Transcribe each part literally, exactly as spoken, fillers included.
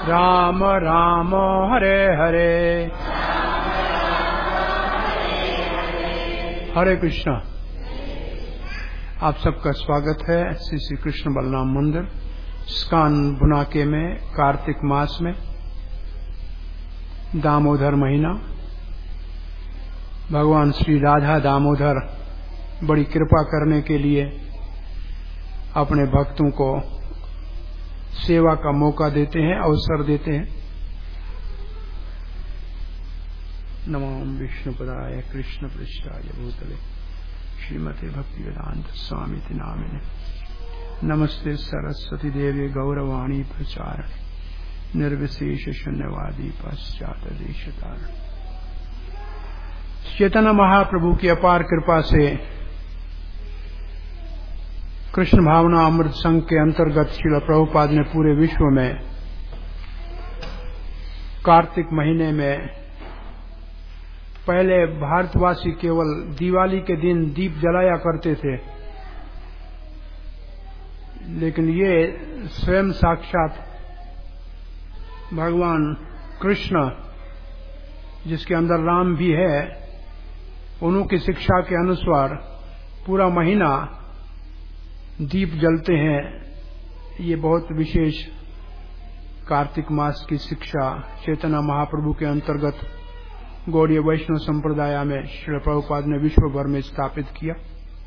राम राम हरे हरे हरे कृष्णा। आप सबका स्वागत है श्री श्री कृष्ण बलराम मंदिर स्कान बुनाके में कार्तिक मास में दामोदर महीना। भगवान श्री राधा दामोदर बड़ी कृपा करने के लिए अपने भक्तों को सेवा का मौका देते हैं, अवसर देते हैं। नमो विष्णुपदाय कृष्ण पृष्ठाय भूतले श्रीमते भक्ति वेदांत स्वामी नामिने नमस्ते सरस्वती देवी गौरवाणी प्रचारण निर्विशेष शून्यवादी पश्चात देशतारण। चैतन्य महाप्रभु की अपार कृपा से कृष्ण भावना अमृत संघ के अंतर्गत श्रील प्रभुपाद ने पूरे विश्व में कार्तिक महीने में पहले भारतवासी केवल दिवाली के दिन दीप जलाया करते थे, लेकिन ये स्वयं साक्षात भगवान कृष्ण जिसके अंदर राम भी है, उन्हों की शिक्षा के अनुसार पूरा महीना दीप जलते हैं। ये बहुत विशेष कार्तिक मास की शिक्षा चैतन्य महाप्रभु के अंतर्गत गौड़ीय वैष्णव संप्रदाय में श्री प्रभुपाद ने विश्व भर में स्थापित किया।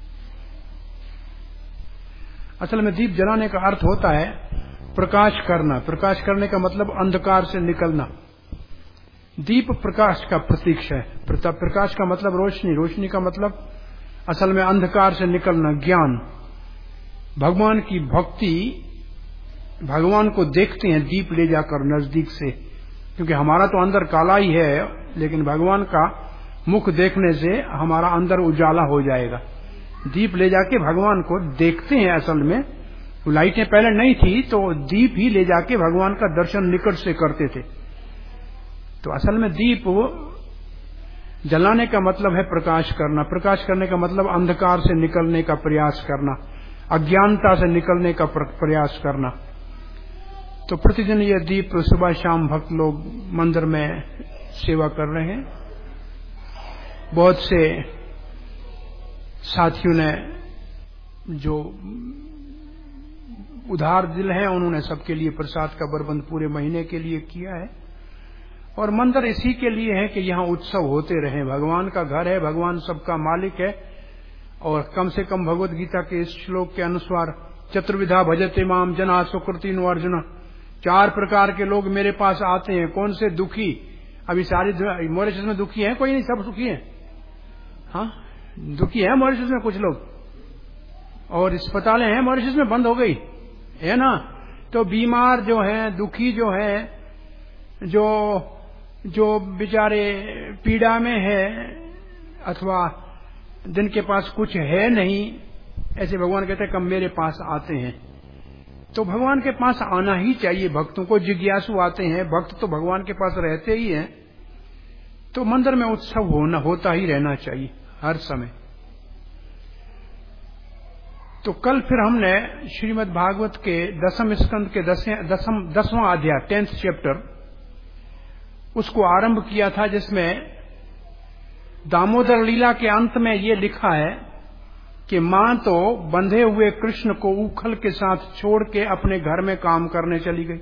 असल में दीप जलाने का अर्थ होता है प्रकाश करना। प्रकाश करने का मतलब अंधकार से निकलना। दीप प्रकाश का प्रतीक है। प्रकाश का मतलब रोशनी, रोशनी का मतलब असल में अंधकार से निकलना, ज्ञान। भगवान की भक्ति, भगवान को देखते हैं दीप ले जाकर नजदीक से, क्योंकि हमारा तो अंदर काला ही है, लेकिन भगवान का मुख देखने से हमारा अंदर उजाला हो जाएगा। दीप ले जाके भगवान को देखते हैं। असल में लाइटें पहले नहीं थी, तो दीप ही ले जाके भगवान का दर्शन निकट से करते थे। तो असल में दीप जलाने का मतलब है प्रकाश करना। प्रकाश करने का मतलब अंधकार से निकलने का प्रयास करना, अज्ञानता से निकलने का प्रयास करना। तो प्रतिदिन ये दीप सुबह शाम भक्त लोग मंदिर में सेवा कर रहे हैं। बहुत से साथियों ने जो उधार दिल हैं, उन्होंने सबके लिए प्रसाद का प्रबंध पूरे महीने के लिए किया है। और मंदिर इसी के लिए है कि यहाँ उत्सव होते रहे। भगवान का घर है, भगवान सबका मालिक है। और कम से कम भगवत गीता के इस श्लोक के अनुसार चतुर्विधा भजते माम जना सुकृतिनो अर्जुन, चार प्रकार के लोग मेरे पास आते हैं। कौन से? दुखी। अभी सारी मॉरिशस में दुखी है कोई नहीं? सब सुखी है। हाँ, दुखी है मॉरिशस में कुछ लोग, और अस्पतालें हैं मॉरिशस में बंद हो गई है ना। तो बीमार जो है, दुखी जो है, जो जो बेचारे पीड़ा में है, अथवा जिनके पास कुछ है नहीं, ऐसे भगवान कहते हैं कम मेरे पास आते हैं। तो भगवान के पास आना ही चाहिए भक्तों को। जिज्ञासु आते हैं, भक्त तो भगवान के पास रहते ही हैं। तो मंदिर में उत्सव होना होता ही रहना चाहिए हर समय। तो कल फिर हमने श्रीमद् भागवत के दसम स्कंद के दसम दसवां अध्याय, टेंथ चैप्टर, उसको आरंभ किया था, जिसमें दामोदर लीला के अंत में ये लिखा है कि मां तो बंधे हुए कृष्ण को उखल के साथ छोड़ के अपने घर में काम करने चली गई,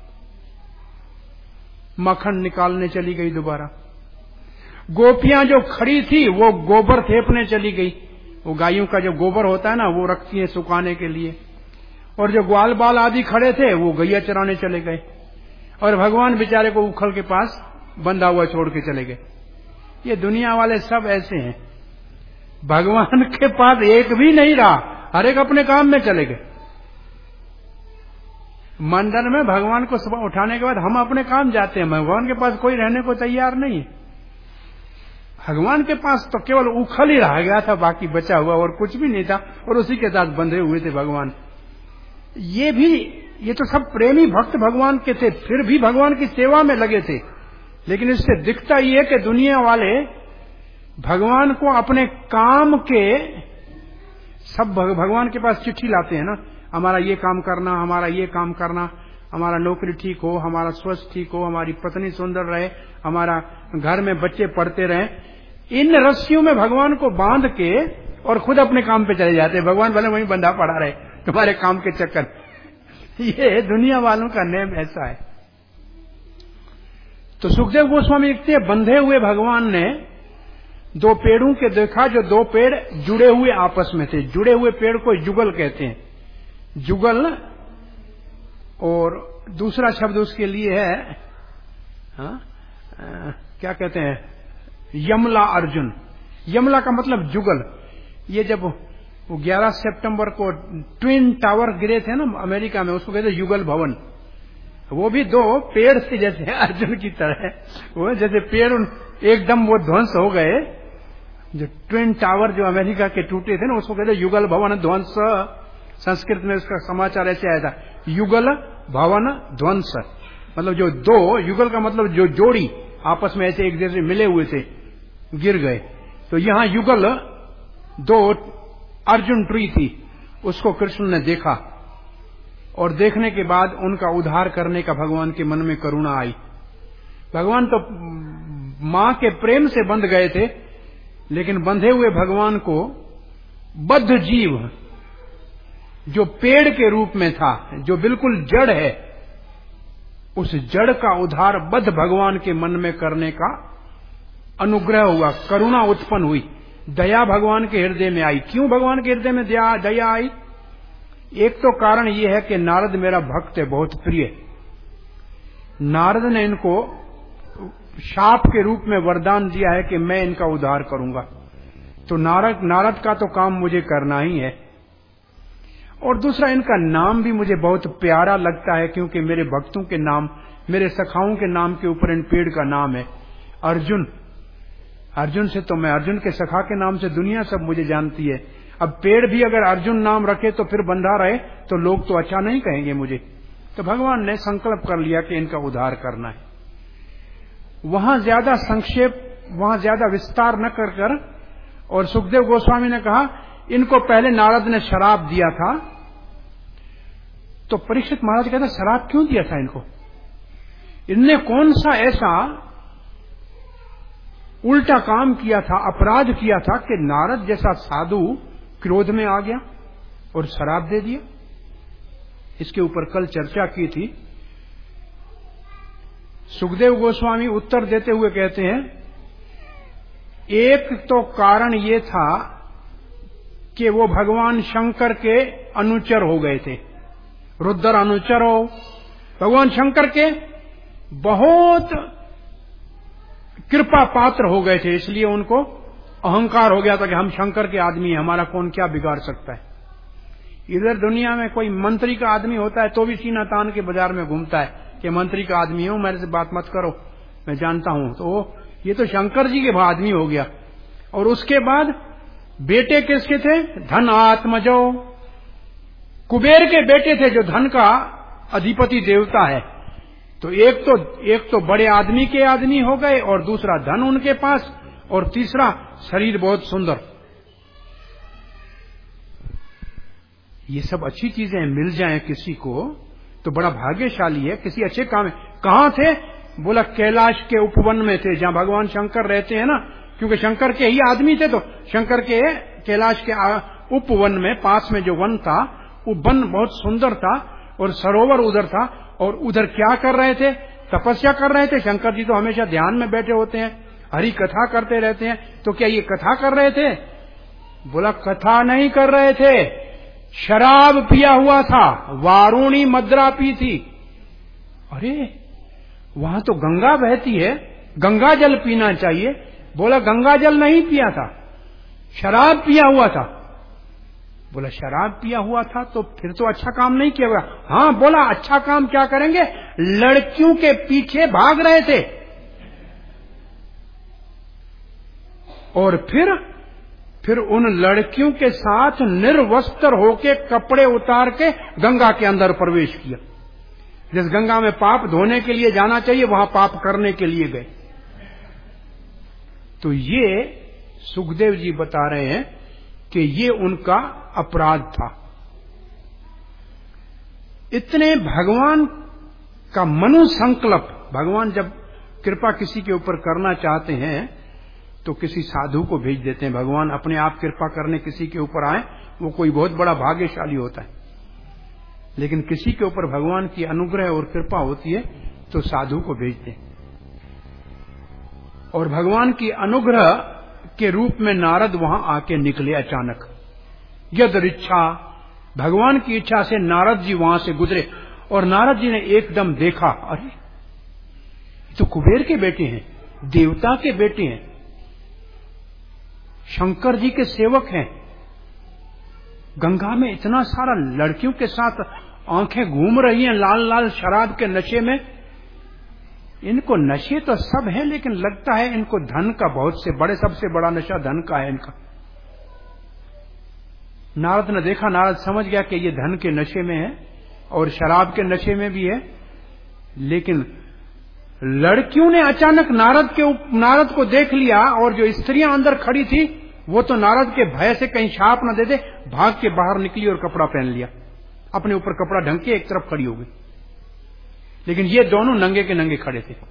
मक्खन निकालने चली गई दोबारा। गोपियां जो खड़ी थी वो गोबर थेपने चली गई। वो गायों का जो गोबर होता है ना, वो रखती है सुखाने के लिए। और जो ग्वाल बाल आदि खड़े थे वो गैया चराने चले गए। और भगवान बेचारे को उखल के पास बंधा हुआ छोड़ के चले गए। ये दुनिया वाले सब ऐसे हैं। भगवान के पास एक भी नहीं रहा, हर एक अपने काम में चले गए। मंदिर में भगवान को सुबह उठाने के बाद हम अपने काम जाते हैं। भगवान के पास कोई रहने को तैयार नहीं है। भगवान के पास तो केवल उखल ही रह गया था, बाकी बचा हुआ और कुछ भी नहीं था, और उसी के साथ बंधे हुए थे भगवान। ये भी, ये तो सब प्रेमी भक्त भगवान के थे, फिर भी भगवान की सेवा में लगे थे। लेकिन इससे दिखता ये है कि दुनिया वाले भगवान को अपने काम के, सब भगवान के पास चिट्ठी लाते हैं ना, हमारा ये काम करना, हमारा ये काम करना, हमारा नौकरी ठीक हो, हमारा स्वास्थ्य ठीक हो, हमारी पत्नी सुंदर रहे, हमारा घर में बच्चे पढ़ते रहे। इन रस्सियों में भगवान को बांध के और खुद अपने काम पे चले जाते हैं। भगवान भले वहीं बंधा पड़ा रहे तुम्हारे काम के चक्कर। ये दुनिया वालों का नेम ऐसा है। तो सुखदेव गोस्वामी लिखते हैं, बंधे हुए भगवान ने दो पेड़ों के देखा, जो दो पेड़ जुड़े हुए आपस में थे। जुड़े हुए पेड़ को जुगल कहते हैं। जुगल, और दूसरा शब्द उसके लिए है, हा? आ, क्या कहते हैं, यमला अर्जुन। यमला का मतलब जुगल। ये जब वो ग्यारह सितंबर को ट्विन टावर गिरे थे ना अमेरिका में, उसको कहते हैं युगल भवन। वो भी दो पेड़ से जैसे अर्जुन की तरह, वो जैसे पेड़ एकदम वो ध्वंस हो गए। जो ट्विन टावर जो अमेरिका के टूटे थे ना, उसको कहते हैं युगल भवन ध्वंस। संस्कृत में उसका समाचार ऐसे आया था, युगल भवन ध्वंस। मतलब जो दो, युगल का मतलब जो जोड़ी आपस में ऐसे एक जैसे मिले हुए थे, गिर गए। तो यहां युगल दो अर्जुन ट्री थी, उसको कृष्ण ने देखा, और देखने के बाद उनका उद्धार करने का भगवान के मन में करुणा आई। भगवान तो मां के प्रेम से बंध गए थे, लेकिन बंधे हुए भगवान को बद्ध जीव जो पेड़ के रूप में था, जो बिल्कुल जड़ है, उस जड़ का उद्धार बद्ध भगवान के मन में करने का अनुग्रह हुआ, करुणा उत्पन्न हुई, दया भगवान के हृदय में आई। क्यों भगवान के हृदय में दया दया आई? एक तो कारण यह है कि नारद मेरा भक्त है, बहुत प्रिय। नारद ने इनको शाप के रूप में वरदान दिया है कि मैं इनका उद्धार करूंगा। तो नारद नारद का तो काम मुझे करना ही है। और दूसरा, इनका नाम भी मुझे बहुत प्यारा लगता है, क्योंकि मेरे भक्तों के नाम, मेरे सखाओं के नाम के ऊपर इन पेड़ का नाम है अर्जुन। अर्जुन से तो मैं, अर्जुन के सखा के नाम से दुनिया सब मुझे जानती है। अब पेड़ भी अगर अर्जुन नाम रखे तो फिर बंधा रहे तो लोग तो अच्छा नहीं कहेंगे मुझे। तो भगवान ने संकल्प कर लिया कि इनका उद्धार करना है। वहां ज्यादा संक्षेप, वहां ज्यादा विस्तार न कर कर, और सुखदेव गोस्वामी ने कहा इनको पहले नारद ने शराप दिया था। तो परीक्षित महाराज कहते शराप क्यों दिया था इनको? इनने कौन सा ऐसा उल्टा काम किया था, अपराध किया था कि नारद जैसा साधु क्रोध में आ गया और शराप दे दिया? इसके ऊपर कल चर्चा की थी। सुखदेव गोस्वामी उत्तर देते हुए कहते हैं, एक तो कारण ये था कि वो भगवान शंकर के अनुचर हो गए थे, रुद्र अनुचर हो, भगवान शंकर के बहुत कृपा पात्र हो गए थे, इसलिए उनको अहंकार हो गया था कि हम शंकर के आदमी हैं, हमारा कौन क्या बिगाड़ सकता है। इधर दुनिया में कोई मंत्री का आदमी होता है तो भी सीना तान के बाजार में घूमता है कि मंत्री का आदमी हूं, मेरे से बात मत करो, मैं जानता हूं। तो ये तो शंकर जी के आदमी हो गया। और उसके बाद बेटे किसके थे? धन आत्मजो, कुबेर के बेटे थे, जो धन का अधिपति देवता है। तो एक तो एक तो बड़े आदमी के आदमी हो गए, और दूसरा धन उनके पास, और तीसरा शरीर बहुत सुंदर। ये सब अच्छी चीजें मिल जाएं किसी को तो बड़ा भाग्यशाली है, किसी अच्छे काम में। कहां थे? बोला कैलाश के उपवन में थे, जहां भगवान शंकर रहते हैं ना, क्योंकि शंकर के ही आदमी थे। तो शंकर के कैलाश के उपवन में, पास में जो वन था, वो वन बहुत सुंदर था, और सरोवर उधर था। और उधर क्या कर रहे थे? तपस्या कर रहे थे। शंकर जी तो हमेशा ध्यान में बैठे होते हैं, हरि कथा करते रहते हैं। तो क्या ये कथा कर रहे थे? बोला कथा नहीं कर रहे थे, शराब पिया हुआ था, वारुणी मद्रा पी थी। अरे वहां तो गंगा बहती है, गंगा जल पीना चाहिए। बोला गंगा जल नहीं पिया था, शराब पिया हुआ था। बोला शराब पिया हुआ था तो फिर तो अच्छा काम नहीं किया होगा। हाँ, बोला अच्छा काम क्या करेंगे? लड़कियों के पीछे भाग रहे थे, और फिर फिर उन लड़कियों के साथ निर्वस्त्र होके कपड़े उतार के गंगा के अंदर प्रवेश किया। जिस गंगा में पाप धोने के लिए जाना चाहिए, वहां पाप करने के लिए गए। तो ये सुखदेव जी बता रहे हैं कि ये उनका अपराध था। इतने भगवान का मनु संकल्प, भगवान जब कृपा किसी के ऊपर करना चाहते हैं तो किसी साधु को भेज देते हैं। भगवान अपने आप कृपा करने किसी के ऊपर आए, वो कोई बहुत बड़ा भाग्यशाली होता है। लेकिन किसी के ऊपर भगवान की अनुग्रह और कृपा होती है तो साधु को भेजते हैं। और भगवान की अनुग्रह के रूप में नारद वहां आके निकले अचानक। यद इच्छा, भगवान की इच्छा से नारद जी वहां से गुजरे और नारद जी ने एकदम देखा, अरे तो कुबेर के बेटे हैं, देवता के बेटे हैं, शंकर जी के सेवक हैं। गंगा में इतना सारा लड़कियों के साथ आंखें घूम रही हैं लाल लाल शराब के नशे में। इनको नशे तो सब है, लेकिन लगता है इनको धन का बहुत से बड़े सबसे बड़ा नशा धन का है इनका। नारद ने देखा, नारद समझ गया कि ये धन के नशे में है और शराब के नशे में भी है। लेकिन लड़कियों ने अचानक नारद के नारद को देख लिया और जो स्त्रियां अंदर खड़ी थी वो तो नारद के भय से कहीं छाप न दे दे भाग के बाहर निकली और कपड़ा पहन लिया, अपने ऊपर कपड़ा ढंग के एक तरफ खड़ी हो गई। लेकिन ये दोनों नंगे के नंगे खड़े थे।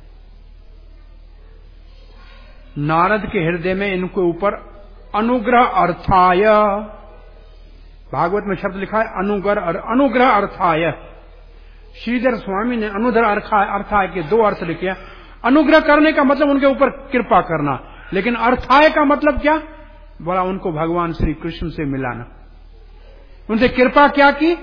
नारद के हृदय में इनके ऊपर अनुग्रह अर्थाय, भागवत में शब्द लिखा है अनुग्रह अनुग्रह अर्थाय। श्रीधर स्वामी ने अनुग्रह अर्थाय के दो अर्थ लिखे। अनुग्रह करने का मतलब उनके ऊपर कृपा करना, लेकिन अर्थाय का मतलब क्या? बोला उनको भगवान श्री कृष्ण से मिलाना। उनसे कृपा क्या की?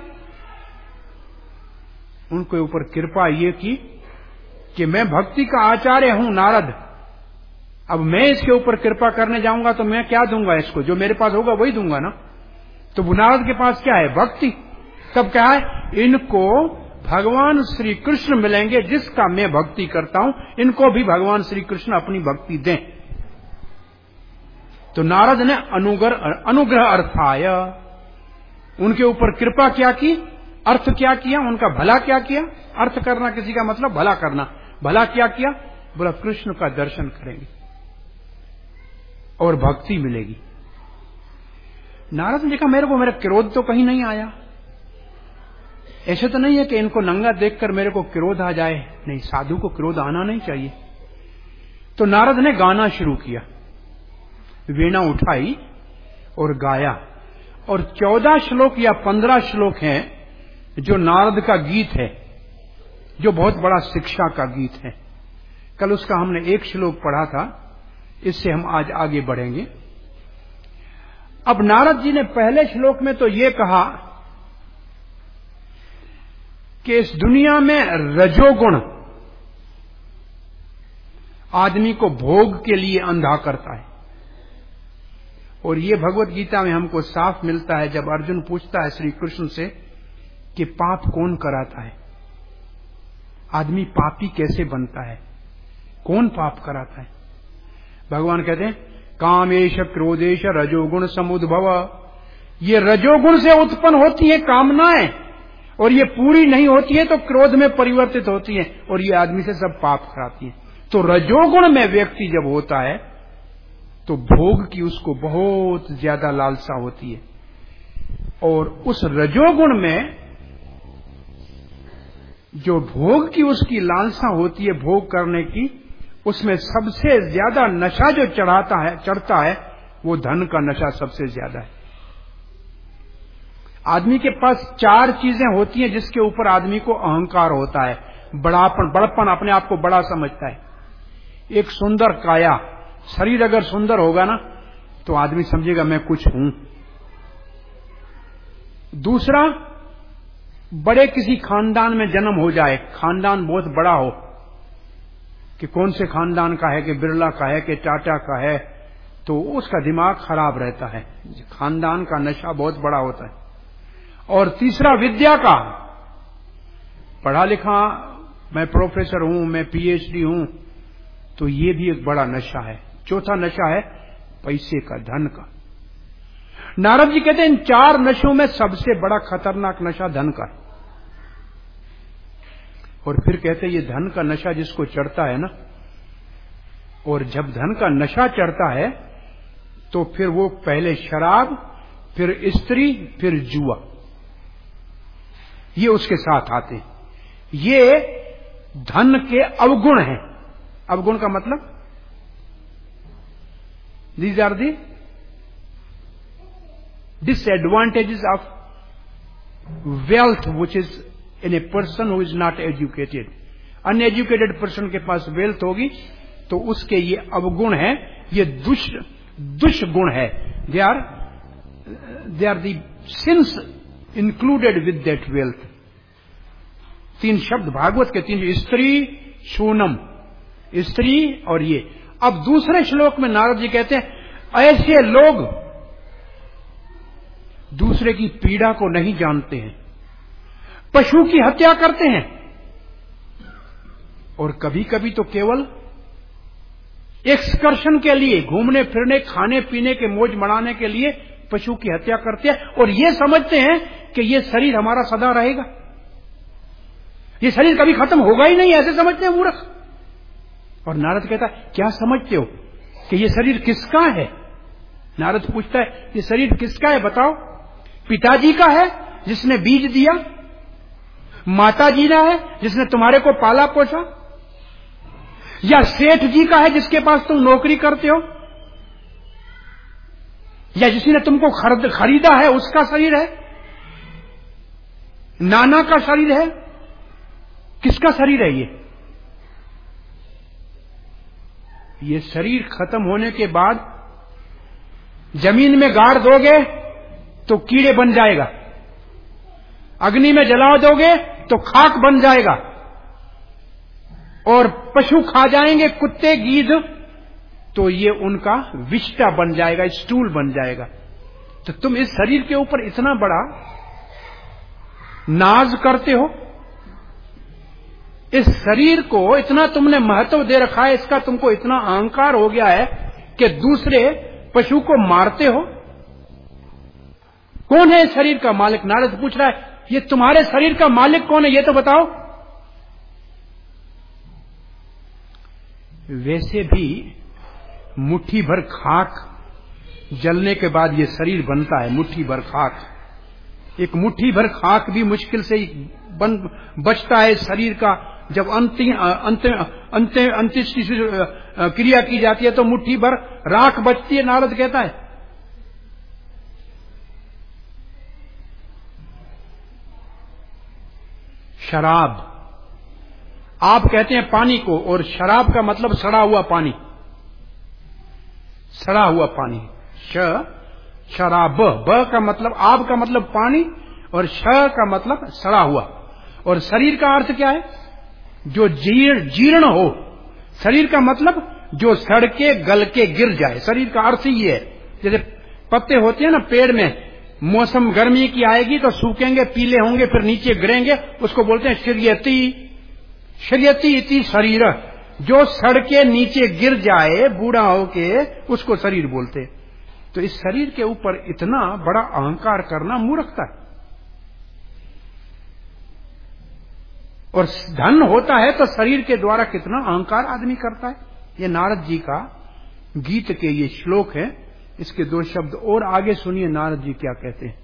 उनके ऊपर कृपा ये की कि मैं भक्ति का आचार्य हूं नारद, अब मैं इसके ऊपर कृपा करने जाऊंगा तो मैं क्या दूंगा इसको? जो मेरे पास होगा वही दूंगा ना। तो नारद के पास क्या है? भक्ति। तब क्या है? इनको भगवान श्री कृष्ण मिलेंगे जिसका मैं भक्ति करता हूं, इनको भी भगवान श्री कृष्ण अपनी भक्ति दें। तो नारद ने अनुग्रह अनुग्रह अर्थाय, उनके ऊपर कृपा क्या की? अर्थ क्या किया? उनका भला क्या किया? अर्थ करना किसी का मतलब भला करना। भला क्या किया? बोला कृष्ण का दर्शन करेंगे और भक्ति मिलेगी। नारद ने देखा मेरे को मेरा क्रोध तो कहीं नहीं आया। ऐसे तो नहीं है कि इनको नंगा देखकर मेरे को क्रोध आ जाए, नहीं, साधु को क्रोध आना नहीं चाहिए। तो नारद ने गाना शुरू किया, वीणा उठाई और गाया। और चौदह श्लोक या पंद्रह श्लोक हैं जो नारद का गीत है, जो बहुत बड़ा शिक्षा का गीत है। कल उसका हमने एक श्लोक पढ़ा था, इससे हम आज आगे बढ़ेंगे। अब नारद जी ने पहले श्लोक में तो ये कहा कि इस दुनिया में रजोगुण आदमी को भोग के लिए अंधा करता है। और ये भगवत गीता में हमको साफ मिलता है जब अर्जुन पूछता है श्री कृष्ण से कि पाप कौन कराता है, आदमी पापी कैसे बनता है, कौन पाप कराता है? भगवान कहते हैं कामेश क्रोधेश रजोगुण समुद्भव। ये रजोगुण से उत्पन्न होती है कामनाएं, और ये पूरी नहीं होती है तो क्रोध में परिवर्तित होती है, और ये आदमी से सब पाप कराती है। तो रजोगुण में व्यक्ति जब होता है तो भोग की उसको बहुत ज्यादा लालसा होती है, और उस रजोगुण में जो भोग की उसकी लालसा होती है भोग करने की, उसमें सबसे ज्यादा नशा जो चढ़ाता है चढ़ता है वो धन का नशा सबसे ज्यादा है। आदमी के पास चार चीजें होती हैं जिसके ऊपर आदमी को अहंकार होता है, बड़ापन, बड़प्पन, अपने आप को बड़ा समझता है। एक सुंदर काया, शरीर अगर सुंदर होगा ना तो आदमी समझेगा मैं कुछ हूं। दूसरा, बड़े किसी खानदान में जन्म हो जाए, खानदान बहुत बड़ा हो, कि कौन से खानदान का है, कि बिरला का है, कि टाटा का है, तो उसका दिमाग खराब रहता है। खानदान का नशा बहुत बड़ा होता है। और तीसरा, विद्या का, पढ़ा लिखा, मैं प्रोफेसर हूं, मैं पीएचडी हूं, तो ये भी एक बड़ा नशा है। चौथा नशा है पैसे का, धन का। नारद जी कहते हैं इन चार नशों में सबसे बड़ा खतरनाक नशा धन का है। और फिर कहते हैं ये धन का नशा जिसको चढ़ता है ना, और जब धन का नशा चढ़ता है तो फिर वो पहले शराब, फिर स्त्री, फिर जुआ, ये उसके साथ आते हैं। ये धन के अवगुण हैं। अवगुण का मतलब these are the disadvantages of wealth which is in a person who is not educated. Uneducated person के पास वेल्थ होगी तो उसके ये अवगुण है, ये दुष् दुष्गुण है। They are they are the sins included with that wealth. तीन शब्द भागवत के तीन, स्त्री, शूनम, स्त्री और ये। अब दूसरे श्लोक में नारद जी कहते हैं ऐसे लोग दूसरे की पीड़ा को नहीं जानते हैं, पशु की हत्या करते हैं और कभी कभी तो केवल एक्सकर्शन के लिए, घूमने फिरने खाने पीने के मौज मनाने के लिए पशु की हत्या करते हैं और ये समझते हैं कि ये शरीर हमारा सदा रहेगा, ये शरीर कभी खत्म होगा ही नहीं, ऐसे समझते हैं मूर्ख। और नारद कहता है क्या समझते हो कि ये शरीर किसका है? नारद पूछता है ये शरीर किसका है बताओ? पिताजी का है जिसने बीज दिया, माता जी का है जिसने तुम्हारे को पाला पोसा, या सेठ जी का है जिसके पास तुम नौकरी करते हो, या जिसने तुमको खरीद खरीदा है उसका शरीर है, नाना का शरीर है? किसका शरीर है ये? ये शरीर खत्म होने के बाद जमीन में गाड़ दोगे तो कीड़े बन जाएगा, अग्नि में जला दोगे तो खाक बन जाएगा और पशु खा जाएंगे, कुत्ते गीध, तो ये उनका विष्टा बन जाएगा, स्टूल बन जाएगा। तो तुम इस शरीर के ऊपर इतना बड़ा नाज करते हो, इस शरीर को इतना तुमने महत्व दे रखा है, इसका तुमको इतना अहंकार हो गया है कि दूसरे पशु को मारते हो। कौन है इस शरीर का मालिक? नारद पूछ रहा है ये तुम्हारे शरीर का मालिक कौन है ये तो बताओ। वैसे भी मुट्ठी भर खाक जलने के बाद ये शरीर बनता है, मुट्ठी भर खाक। एक मुट्ठी भर खाक भी मुश्किल से बन बचता है शरीर का। जब अंतिम अंतिम अंतिम अंत्येष्टि क्रिया की जाती है तो मुट्ठी भर राख बचती है, नारद कहता है। शराब, आप कहते हैं पानी को, और शराब का मतलब सड़ा हुआ पानी, सड़ा हुआ पानी। श शराब, ब का मतलब, आब का मतलब पानी और श का मतलब सड़ा हुआ। और शरीर का अर्थ क्या है? जो जीर्ण जीर्ण हो। शरीर का मतलब जो सड़ के गल के गिर जाए, शरीर का अर्थ ही है। जैसे पत्ते होते हैं ना पेड़ में, मौसम गर्मी की आएगी तो सूखेंगे, पीले होंगे, फिर नीचे गिरेंगे, उसको बोलते हैं शरीयती। शरीयती इति शरीर, जो सड़ के नीचे गिर जाए बूढ़ा होके, उसको शरीर बोलते। तो इस शरीर के ऊपर इतना बड़ा अहंकार करना मूर्खता है। और धन होता है तो शरीर के द्वारा कितना अहंकार आदमी करता है। ये नारद जी का गीत के ये श्लोक है। इसके दो शब्द और आगे सुनिए नारद जी क्या कहते हैं।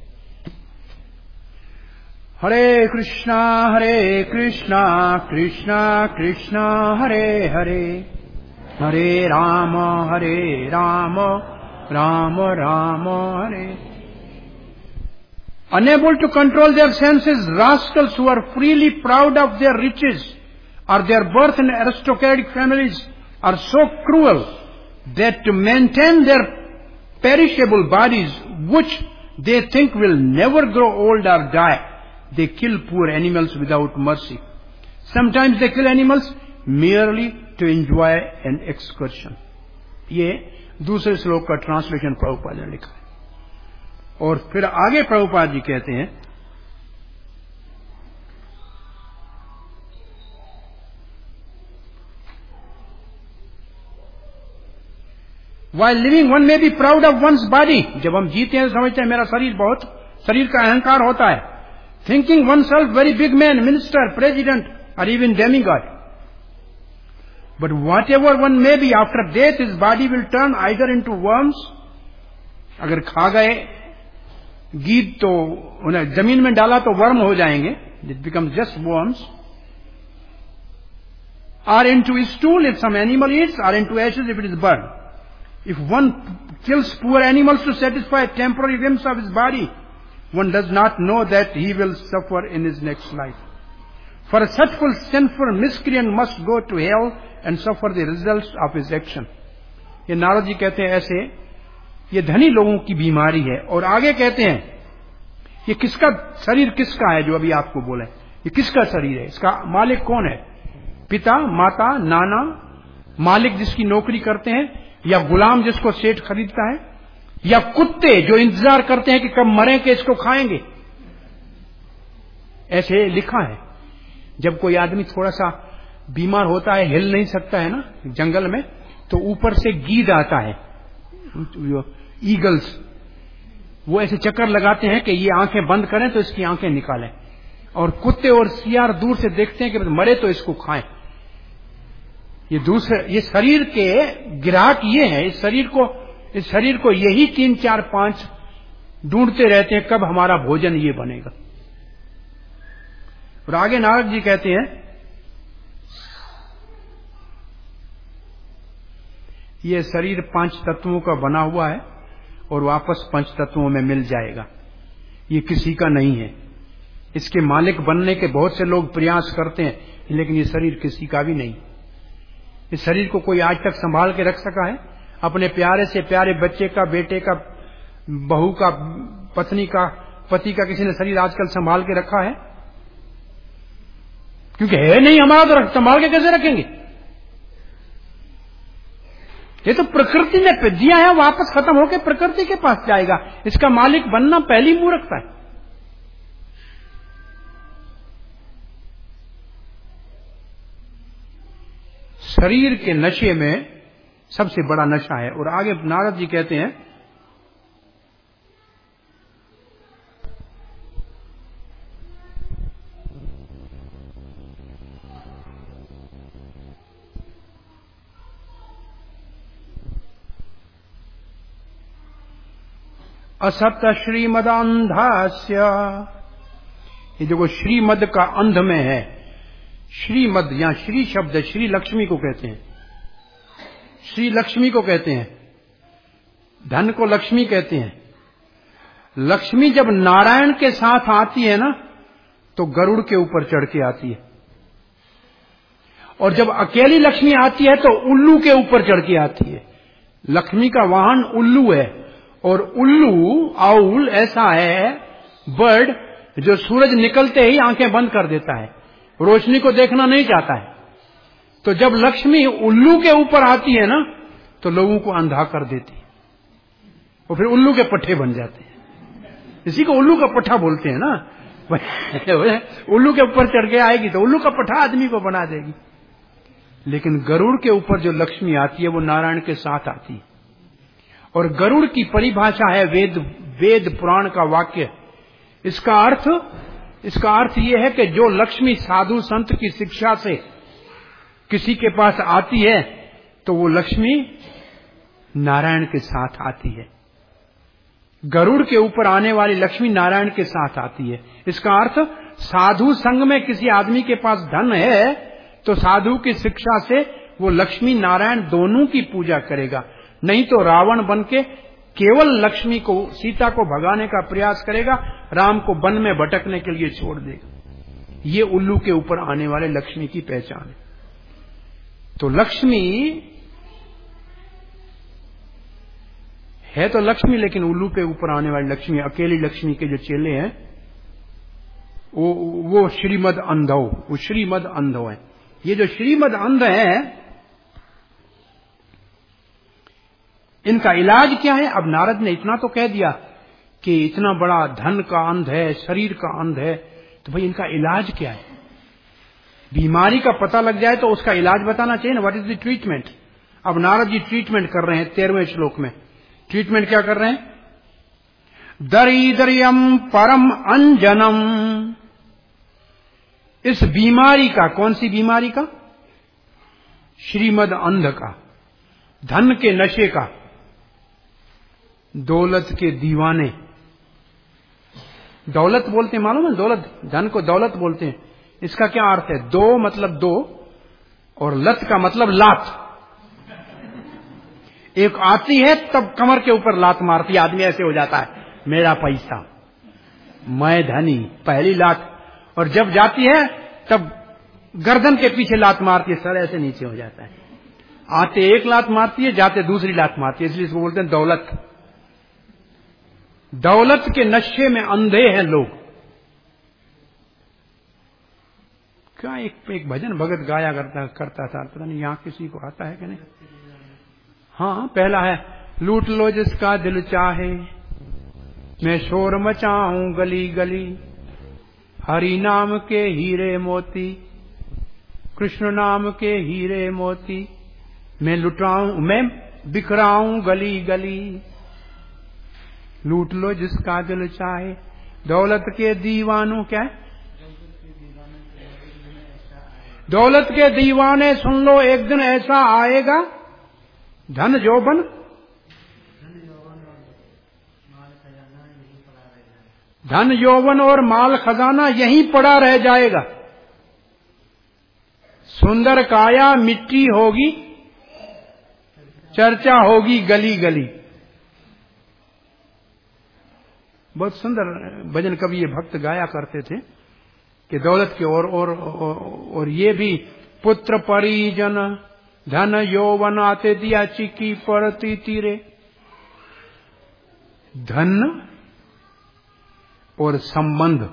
हरे कृष्णा हरे कृष्णा कृष्णा कृष्णा हरे हरे, हरे राम हरे राम राम राम हरे। Unable to control their senses, rascals who are freely proud of their riches or their birth in aristocratic families are so cruel that to maintain their perishable bodies, which they think will never grow old or die, they kill poor animals without mercy. Sometimes they kill animals merely to enjoy an excursion. ये दूसरे श्लोक का translation Prabhupada ने लिखा है। और फिर आगे प्रभुपाद जी कहते हैं, While living one may be proud of one's body, जब हम जीते हैं तो समझते हैं मेरा शरीर बहुत, शरीर का अहंकार होता है। Thinking oneself very big man, minister, president or even demigod. But whatever one may be, after death his body will turn either into worms, अगर खा गए गीद तो उन्हें जमीन में डाला तो वर्म हो जाएंगे, it becomes just worms, or into stool if some animal eats, or into ashes if it is burned. If one kills poor animals to satisfy temporary whims of his body, one does not know that he will suffer in his next life. For a suchful, sinful miscreant must go to hell and suffer the results of his action. ये नारद जी कहते हैं ऐसे ये धनी लोगों की बीमारी है. और आगे कहते हैं ये किसका शरीर किसका है जो अभी आपको बोले, ये किसका शरीर है, इसका मालिक कौन है? पिता, माता, नाना, मालिक जिसकी नौकरी करते हैं, या गुलाम जिसको सेठ खरीदता है, या कुत्ते जो इंतजार करते हैं कि कब मरें कि इसको खाएंगे. ऐसे लिखा है. जब कोई आदमी थोड़ा सा बीमार होता है, हिल नहीं सकता है ना जंगल में, तो ऊपर से गीद आता है, ईगल्स, वो ऐसे चक्कर लगाते हैं कि ये आंखें बंद करें तो इसकी आंखें निकालें. और कुत्ते और सियार दूर से देखते हैं कि मरे तो इसको खाएं. ये दूसरे ये शरीर के ग्राहक ये हैं. इस शरीर को इस शरीर को यही तीन चार पांच ढूंढते रहते हैं कब हमारा भोजन ये बनेगा. और आगे नारद जी कहते हैं ये शरीर पांच तत्वों का बना हुआ है और वापस पंच तत्वों में मिल जाएगा. ये किसी का नहीं है. इसके मालिक बनने के बहुत से लोग प्रयास करते हैं, लेकिन ये शरीर किसी का भी नहीं. इस शरीर को कोई आज तक संभाल के रख सका है? अपने प्यारे से प्यारे बच्चे का, बेटे का, बहू का, पत्नी का, पति का किसी ने शरीर आजकल संभाल के रखा है? क्योंकि है नहीं हमारा, तो संभाल के कैसे रखेंगे? ये तो प्रकृति ने दिया है, वापस खत्म होकर प्रकृति के पास जाएगा. इसका मालिक बनना पहली मूर्खता है. शरीर के नशे में सबसे बड़ा नशा है. और आगे नारद जी कहते हैं असत श्रीमद अंधास्य. ये जो श्रीमद का अंध में है, श्रीमद, यहां श्री शब्द, श्री लक्ष्मी को कहते हैं. श्री लक्ष्मी को कहते हैं. धन को लक्ष्मी कहते हैं. लक्ष्मी जब नारायण के साथ आती है ना, तो गरुड़ के ऊपर चढ़ के आती है. और जब अकेली लक्ष्मी आती है तो उल्लू के ऊपर चढ़ के आती है. लक्ष्मी का वाहन उल्लू है. और उल्लू, आउल ऐसा है बर्ड जो सूरज निकलते ही आंखें बंद कर देता है, रोशनी को देखना नहीं चाहता है. तो जब लक्ष्मी उल्लू के ऊपर आती है ना, तो लोगों को अंधा कर देती है और फिर उल्लू के पट्टे बन जाते हैं. इसी को उल्लू का पट्टा बोलते हैं ना. उल्लू के ऊपर चढ़ के आएगी तो उल्लू का पट्टा आदमी को बना देगी. लेकिन गरुड़ के ऊपर जो लक्ष्मी आती है वो नारायण के साथ आती है. और गरुड़ की परिभाषा है वेद वेद पुराण का वाक्य. इसका अर्थ इसका अर्थ यह है कि जो लक्ष्मी साधु संत की शिक्षा से किसी के पास आती है तो वो लक्ष्मी नारायण के साथ आती है. गरुड़ के ऊपर आने वाली लक्ष्मी नारायण के साथ आती है. इसका अर्थ साधु संग में किसी आदमी के पास धन है तो साधु की शिक्षा से वो लक्ष्मी नारायण दोनों की पूजा करेगा. नहीं तो रावण बन के केवल लक्ष्मी को, सीता को भगाने का प्रयास करेगा, राम को वन में भटकने के लिए छोड़ देगा. ये उल्लू के ऊपर आने वाले लक्ष्मी की पहचान है. तो लक्ष्मी है तो लक्ष्मी, लेकिन उल्लू के ऊपर आने वाली लक्ष्मी, अकेली लक्ष्मी के जो चेले हैं वो वो श्रीमद अंधो, वो श्रीमद अंधो है. ये जो श्रीमद अंध है इनका इलाज क्या है? अब नारद ने इतना तो कह दिया कि इतना बड़ा धन का अंध है, शरीर का अंध है, तो भाई इनका इलाज क्या है? बीमारी का पता लग जाए तो उसका इलाज बताना चाहिए ना. What is the treatment? अब नारद जी ट्रीटमेंट कर रहे हैं तेरहवें श्लोक में. ट्रीटमेंट क्या कर रहे हैं? दरिद्रियम परम अंजनम. इस बीमारी का, कौन सी बीमारी का? श्रीमद अंध का, धन के नशे का, दौलत के दीवाने. दौलत बोलते हैं, मालूम है? दौलत, धन को दौलत बोलते हैं. इसका क्या अर्थ है? दो मतलब दो, और लत का मतलब लात। एक आती है तब कमर के ऊपर लात मारती, आदमी ऐसे हो जाता है, मेरा पैसा, मैं धनी, पहली लात। और जब जाती है तब गर्दन के पीछे लात मारती है, सर ऐसे नीचे हो जाता है। आते एक लात मारती है, जाते दूसरी लात मारती है, इसलिए इसको बोलते हैं दौलत। दौलत के नशे में अंधे हैं लोग। क्या एक एक भजन भगत गाया करता करता था, पता नहीं यहां किसी को आता है कि नहीं। हाँ, पहला है, लूट लो जिसका दिल चाहे, मैं शोर मचाऊं गली गली, हरि नाम के हीरे मोती, कृष्ण नाम के हीरे मोती, मैं लुटाऊं, मैं बिखराऊं गली गली। लूट लो जिसका दिल चाहे, दौलत के दीवानों, क्या है, दौलत के दीवाने सुन लो, एक दिन ऐसा आएगा, धन यौवन धन यौवन और माल खजाना यहीं पड़ा रह जाएगा। सुंदर काया मिट्टी होगी, चर्चा होगी गली गली। बहुत सुंदर भजन कवि ये भक्त गाया करते थे कि दौलत के और और और ये भी, पुत्र परिजन धन यौवन आते दिया चिकी पड़ती तीरे। धन और संबंध,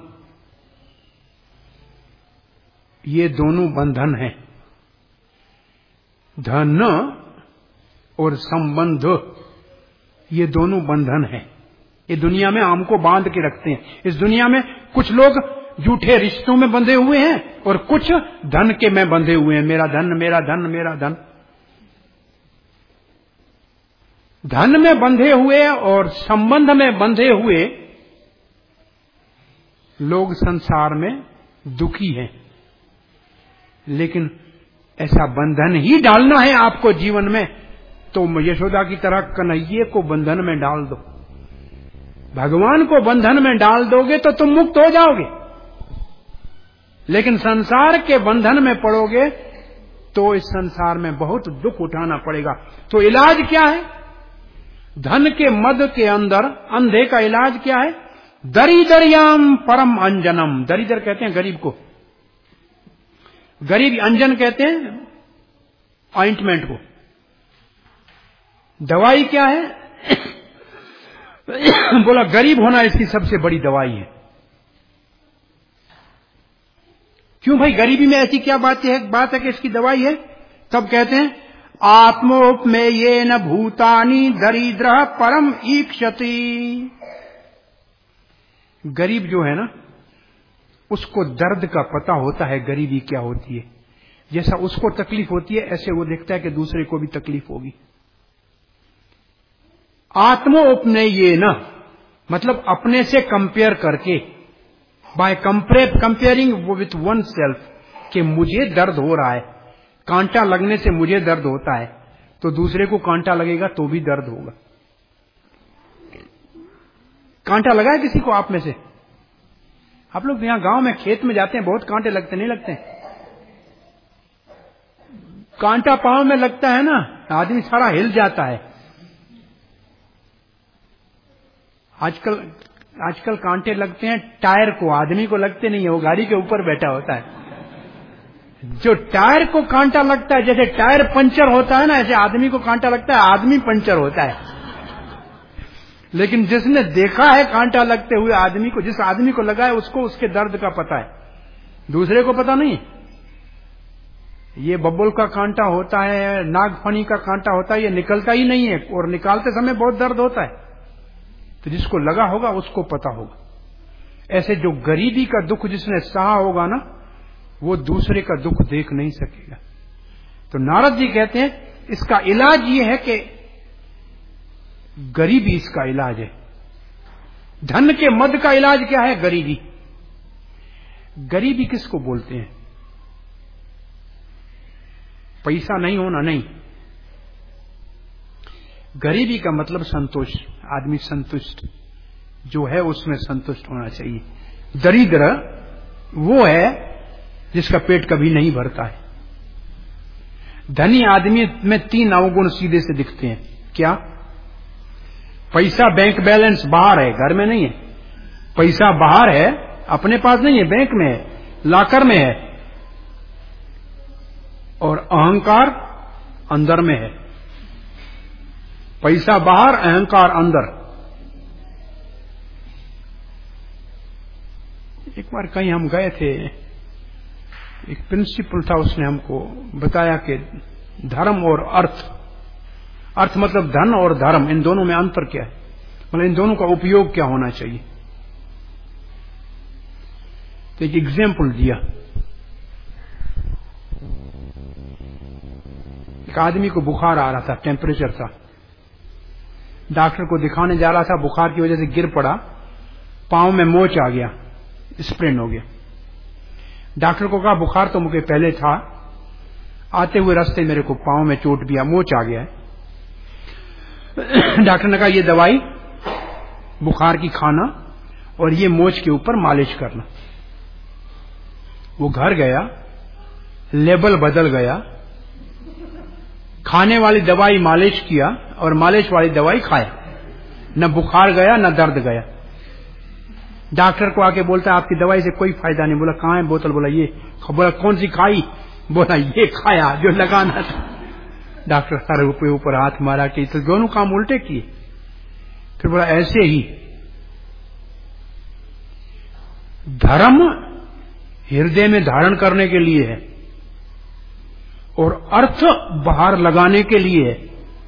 ये दोनों बंधन हैं। धन और संबंध, ये दोनों बंधन हैं। ये दुनिया में हमको बांध के रखते हैं। इस दुनिया में कुछ लोग झूठे रिश्तों में बंधे हुए हैं और कुछ धन के में बंधे हुए हैं। मेरा धन, मेरा धन, मेरा धन। धन में बंधे हुए और संबंध में बंधे हुए लोग संसार में दुखी हैं। लेकिन ऐसा बंधन ही डालना है आपको जीवन में, तो यशोदा की तरह कन्हैये को बंधन में डाल दो। भगवान को बंधन में डाल दोगे तो तुम मुक्त हो जाओगे। लेकिन संसार के बंधन में पड़ोगे तो इस संसार में बहुत दुख उठाना पड़ेगा। तो इलाज क्या है? धन के मद के अंदर अंधे का इलाज क्या है? दरिद्रयाम परम अंजनम। दरिद्र कहते हैं गरीब को, गरीब अंजन कहते हैं ऑइंटमेंट को। दवाई क्या है? बोला गरीब होना इसकी सबसे बड़ी दवाई है। क्यों भाई, गरीबी में ऐसी क्या बात है बात है कि इसकी दवाई है? तब कहते हैं आत्मोपमेयेन भूतानि दरिद्र परम ईक्षति। गरीब जो है ना, उसको दर्द का पता होता है गरीबी क्या होती है। जैसा उसको तकलीफ होती है ऐसे वो देखता है कि दूसरे को भी तकलीफ होगी। आत्मोपमेयेन मतलब अपने से कंपेयर करके, by compare comparing with oneself, कि मुझे दर्द हो रहा है, कांटा लगने से मुझे दर्द होता है, तो दूसरे को कांटा लगेगा तो भी दर्द होगा। कांटा लगा है किसी को आप में से? आप लोग यहां गांव में खेत में जाते हैं, बहुत कांटे लगते नहीं लगते? कांटा पांव में लगता है ना, आदमी सारा हिल जाता है। आजकल आजकल कांटे लगते हैं टायर को, आदमी को लगते नहीं है, वो गाड़ी के ऊपर बैठा होता है। जो टायर को कांटा लगता है, जैसे टायर पंचर होता है ना, ऐसे आदमी को कांटा लगता है, आदमी पंचर होता है। लेकिन जिसने देखा है कांटा लगते हुए आदमी को, जिस आदमी को लगा है उसको उसके दर्द का पता है, दूसरे को पता नहीं। ये बबुल का कांटा होता है, नागफनी का कांटा होता है, ये निकलता ही नहीं है और निकालते समय बहुत दर्द होता है। तो जिसको लगा होगा उसको पता होगा। ऐसे जो गरीबी का दुख जिसने सहा होगा ना, वो दूसरे का दुख देख नहीं सकेगा। तो नारद जी कहते हैं इसका इलाज ये है कि गरीबी इसका इलाज है। धन के मद का इलाज क्या है? गरीबी। गरीबी किसको बोलते हैं? पैसा नहीं होना नहीं, गरीबी का मतलब संतोष। आदमी संतुष्ट जो है उसमें संतुष्ट होना चाहिए। दरिद्र वो है जिसका पेट कभी नहीं भरता है। धनी आदमी में तीन अवगुण सीधे से दिखते हैं। क्या? पैसा बैंक बैलेंस बाहर है, घर में नहीं है। पैसा बाहर है, अपने पास नहीं है, बैंक में है, लॉकर में है। और अहंकार अंदर में है। पैसा बाहर, अहंकार अंदर। एक बार कहीं हम गए थे, एक प्रिंसिपल था, उसने हमको बताया कि धर्म और अर्थ, अर्थ मतलब धन और धर्म, इन दोनों में अंतर क्या है, मतलब इन दोनों का उपयोग क्या होना चाहिए। तो एक एग्जाम्पल दिया। एक आदमी को बुखार आ रहा था, टेम्परेचर था, डॉक्टर को दिखाने जा रहा था, बुखार की वजह से गिर पड़ा, पांव में मोच आ गया, स्प्रेन हो गया। डॉक्टर को कहा बुखार तो मुझे पहले था, आते हुए रास्ते मेरे को पांव में चोट दिया, मोच आ गया है। डॉक्टर ने कहा ये दवाई बुखार की खाना और ये मोच के ऊपर मालिश करना। वो घर गया, लेबल बदल गया, खाने वाली दवाई मालिश किया और मालिश वाली दवाई खाया, न बुखार गया न दर्द गया। डॉक्टर को आके बोलता आपकी दवाई से कोई फायदा नहीं। बोला कहां है बोतल? बोला ये। बोला कौन सी खाई? बोला ये खाया जो लगाना था। डॉक्टर सर ऊपर ऊपर हाथ मारा कि तो दोनों काम उल्टे किए। फिर बोला ऐसे ही धर्म हृदय में धारण करने के लिए है और अर्थ बाहर लगाने के लिए है।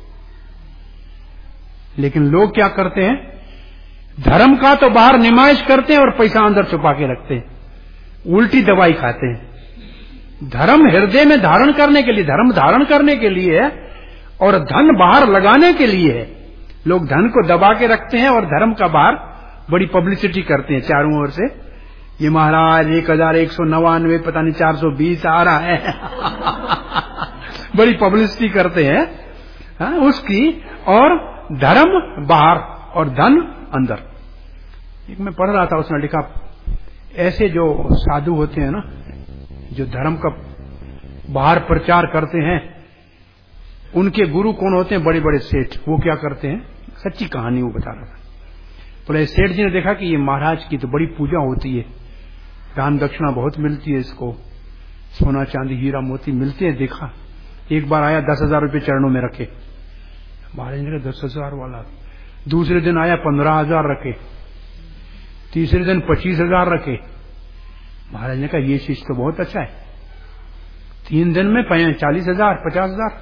लेकिन लोग क्या करते हैं, धर्म का तो बाहर निमाइश करते हैं और पैसा अंदर छुपा के रखते हैं, उल्टी दवाई खाते हैं। धर्म हृदय में धारण करने के लिए, धर्म धारण करने के लिए है और धन बाहर लगाने के लिए है। लोग धन को दबा के रखते हैं और धर्म का बाहर बड़ी पब्लिसिटी करते हैं चारों ओर से। ये महाराज एक हजार एक सौ नवानवे पता नहीं चार सौ बीस आ रहा है बड़ी पब्लिसिटी करते हैं हा? उसकी। और धर्म बाहर और धन अंदर। एक मैं पढ़ रहा था, उसने लिखा ऐसे जो साधु होते हैं ना, जो धर्म का बाहर प्रचार करते हैं, उनके गुरु कौन होते हैं? बड़े बड़े सेठ। वो क्या करते हैं, सच्ची कहानी वो बता रहा था। बोले सेठ जी ने देखा कि ये महाराज की तो बड़ी पूजा होती है, दान दक्षिणा बहुत मिलती है, इसको सोना चांदी हीरा मोती मिलते हैं। देखा एक बार आया दस हजार रुपये चरणों में रखे, महाराज ने कहा दस हजार वाला। दूसरे दिन आया पंद्रह हजार रखे, तीसरे दिन पच्चीस हजार रखे। महाराज ने कहा ये चीज तो बहुत अच्छा है। तीन दिन में चालीस हजार पचास हजार।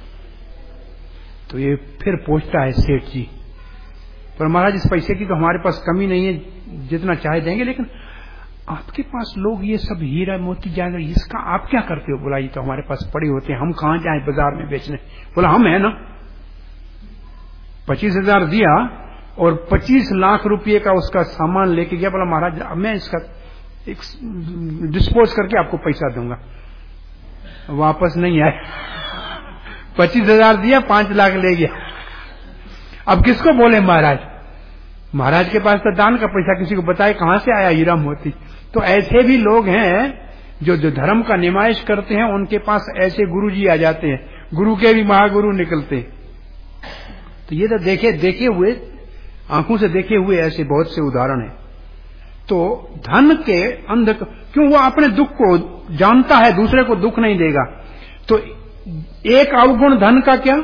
तो ये फिर पूछता है सेठ जी, पर महाराज इस पैसे की तो हमारे पास कमी नहीं है, जितना चाहे देंगे, लेकिन आपके पास लोग ये सब हीरा मोती जाकर इसका आप क्या करते हो? बोला ये तो हमारे पास पड़े होते हैं, हम कहां जाए बाजार में बेचने। बोला हम है ना। पच्चीस हजार दिया और पच्चीस लाख रुपए का उसका सामान लेके गया। बोला महाराज अब मैं इसका एक डिस्पोज करके आपको पैसा दूंगा। वापस नहीं आए। पच्चीस हजार दिया, पांच लाख ले गया। अब किसको बोले महाराज? महाराज के पास तो दान का पैसा, किसी को बताए कहां से आया हीरा मोती। तो ऐसे भी लोग हैं जो जो धर्म का निमाइश करते हैं, उनके पास ऐसे गुरु जी आ जाते हैं, गुरु के भी महागुरु निकलते। तो ये तो देखे देखे हुए, आंखों से देखे हुए ऐसे बहुत से उदाहरण हैं। तो धन के अंध क्यों? वो अपने दुख को जानता है, दूसरे को दुख नहीं देगा। तो एक अवगुण धन का क्या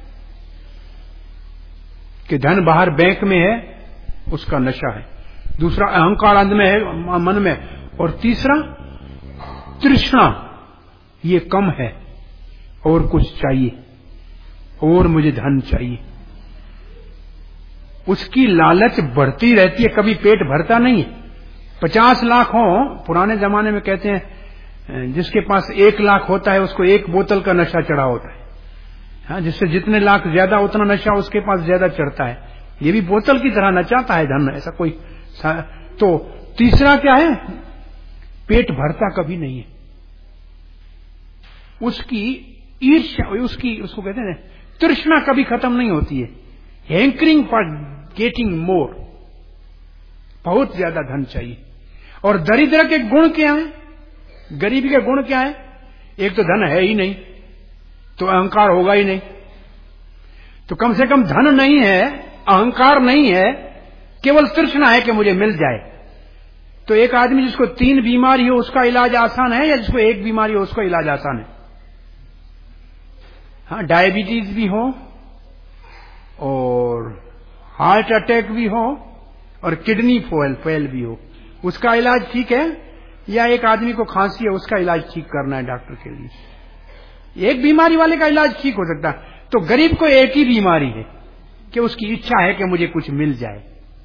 कि धन बाहर बैंक में है, उसका नशा है। दूसरा अहंकार अंध में है, मन में। और तीसरा तृष्णा, ये कम है और कुछ चाहिए, और मुझे धन चाहिए। उसकी लालच बढ़ती रहती है, कभी पेट भरता नहीं है। पचास लाख हो, पुराने जमाने में कहते हैं जिसके पास एक लाख होता है उसको एक बोतल का नशा चढ़ा होता है। हाँ, जिससे जितने लाख ज्यादा उतना नशा उसके पास ज्यादा चढ़ता है। ये भी बोतल की तरह नचाता है धन, ऐसा कोई। तो तीसरा क्या है? पेट भरता कभी नहीं है। उसकी ईर्ष्या, उसकी उसको कहते हैं तृष्णा कभी खत्म नहीं होती है। हैंकरिंग फॉर गेटिंग मोर, बहुत ज्यादा धन चाहिए। और दरिद्र के गुण क्या है? गरीबी के गुण क्या है? एक तो धन है ही नहीं, तो अहंकार होगा ही नहीं। तो कम से कम धन नहीं है, अहंकार नहीं है, केवल तृष्णा है कि मुझे मिल जाए। तो एक आदमी जिसको तीन बीमारी हो उसका इलाज आसान है, या जिसको एक बीमारी हो उसका इलाज आसान है? हाँ, डायबिटीज भी हो और हार्ट अटैक भी हो और किडनी फेल फेल भी हो, उसका इलाज ठीक है? या एक आदमी को खांसी है उसका इलाज ठीक करना है डॉक्टर के लिए? एक बीमारी वाले का इलाज ठीक हो सकता है। तो गरीब को एक ही बीमारी है कि उसकी इच्छा है कि मुझे कुछ मिल जाए।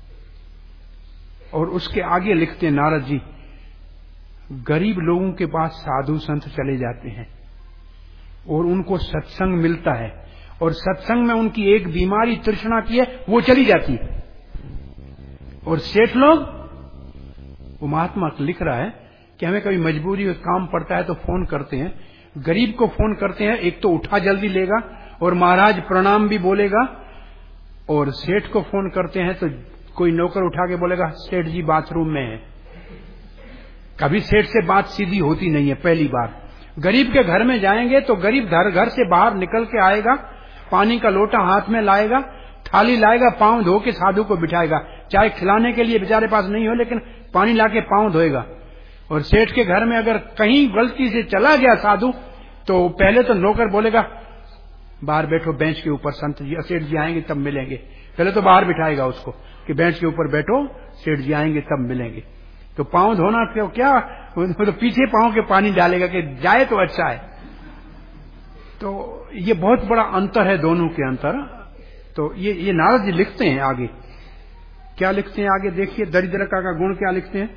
और उसके आगे लिखते हैं नारद जी, गरीब लोगों के पास साधु संत चले जाते हैं और उनको सत्संग मिलता है, और सत्संग में उनकी एक बीमारी तृष्णा की है वो चली जाती है। और सेठ लोग, वो महात्मा लिख रहा है कि हमें कभी मजबूरी में काम पड़ता है तो फोन करते हैं, गरीब को फोन करते हैं, एक तो उठा जल्दी लेगा और महाराज प्रणाम भी बोलेगा, और सेठ को फोन करते हैं तो कोई नौकर उठा के बोलेगा सेठ जी बाथरूम में है। कभी सेठ से बात सीधी होती नहीं है पहली बार। गरीब के घर में जाएंगे तो गरीब घर घर से बाहर निकल के आएगा, पानी का लोटा हाथ में लाएगा, थाली लाएगा, पांव धो के साधु को बिठाएगा, चाहे खिलाने के लिए बेचारे पास नहीं हो लेकिन पानी लाके पांव धोएगा। और सेठ के घर में अगर कहीं गलती से चला गया साधु तो पहले तो नौकर बोलेगा बाहर बैठो बेंच के ऊपर, संत जी सेठ जी आएंगे तब मिलेंगे। पहले तो बाहर बिठाएगा उसको कि बेंच के ऊपर बैठो, सेठ जी आएंगे तब मिलेंगे। तो पांव धोना क्यों क्या, तो पीछे पांव के पानी डालेगा कि जाए तो अच्छा है। तो ये बहुत बड़ा अंतर है दोनों के अंतर। तो ये ये नारद जी लिखते हैं आगे, क्या लिखते हैं आगे देखिए, दरिद्रता का गुण क्या लिखते हैं।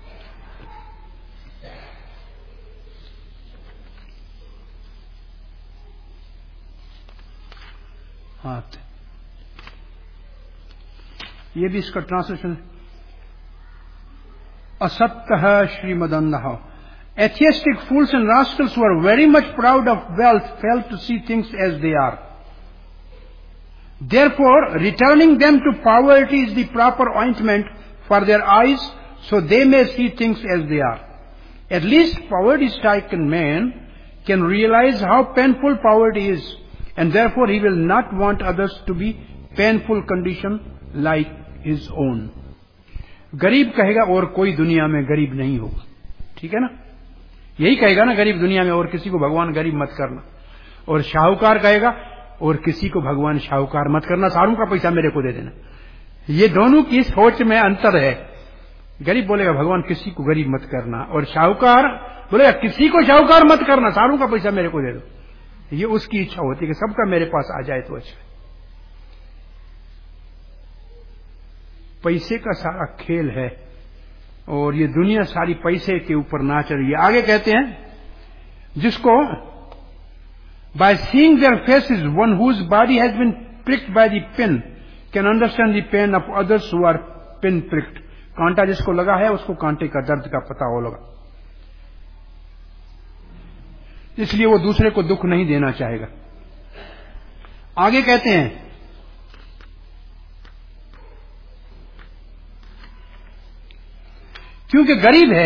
हाँ, ये भी इसका ट्रांसलेशन, असत्तः श्रीमदन्नः। Atheistic fools and rascals who are very much proud of wealth fail to see things as they are. Therefore, returning them to poverty is the proper ointment for their eyes, so they may see things as they are. At least poverty-stricken man can realize how painful poverty is, and therefore he will not want others to be painful condition like his own. गरीब कहेगा और कोई दुनिया में गरीब नहीं होगा, ठीक है ना? यही कहेगा ना गरीब दुनिया में, और किसी को भगवान गरीब मत करना। और शाहूकार कहेगा और किसी को भगवान शाहूकार मत करना, सारों का पैसा मेरे को दे देना। ये दोनों की सोच में अंतर है। गरीब बोलेगा भगवान किसी को गरीब मत करना, और शाहूकार बोलेगा किसी को शाहूकार मत करना, सारों का पैसा मेरे को दे दो। ये उसकी इच्छा होती है कि सबका मेरे पास आ जाए तो अच्छा। पैसे का सारा खेल है और ये दुनिया सारी पैसे के ऊपर नाच रही है। आगे कहते हैं जिसको by seeing their faces one whose body has been pricked by the pin can understand the pain of others who are pin pricked. कांटा जिसको लगा है उसको कांटे का दर्द का पता हो लगा, इसलिए वो दूसरे को दुख नहीं देना चाहेगा। आगे कहते हैं क्योंकि गरीब है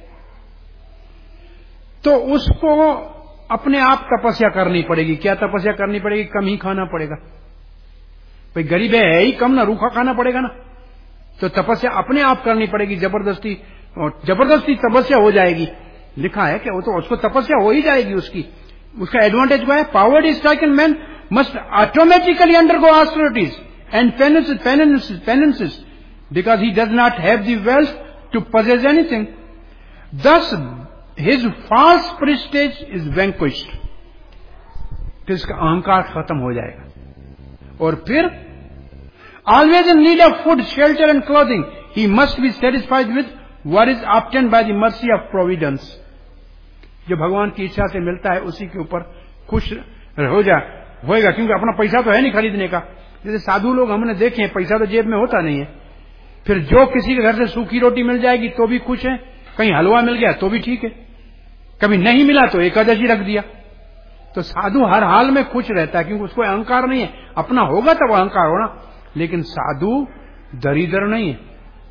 तो उसको अपने आप तपस्या करनी पड़ेगी। क्या तपस्या करनी पड़ेगी? कम ही खाना पड़ेगा। भाई गरीब है, है ही कम ना, रूखा खाना पड़ेगा ना। तो तपस्या अपने आप करनी पड़ेगी, जबरदस्ती जबरदस्ती तपस्या हो जाएगी। लिखा है कि वो तो उसको तपस्या हो ही जाएगी उसकी। उसका एडवांटेज क्या है? Poverty stricken man must automatically undergo austerities and penances penances penances because he does not have the wealth to possess anything. Thus, his false prestige is vanquished. तो इसका अहंकार खत्म हो जाएगा। और फिर always in need of food, shelter and clothing, he must be satisfied with what is obtained by the mercy of providence. जो भगवान की इच्छा से मिलता है उसी के ऊपर खुश हो जा होएगा, क्योंकि अपना पैसा तो है नहीं खरीदने का। जैसे साधु लोग हमने देखे हैं, पैसा तो जेब में होता नहीं है। फिर जो किसी के घर से सूखी रोटी मिल जाएगी तो भी खुश है, कहीं हलवा मिल गया तो भी ठीक है, कभी नहीं मिला तो एकादशी रख दिया। तो साधु हर हाल में खुश रहता है क्योंकि उसको अहंकार नहीं है। अपना होगा तब अहंकार होना, लेकिन साधु दरिद्र नहीं है,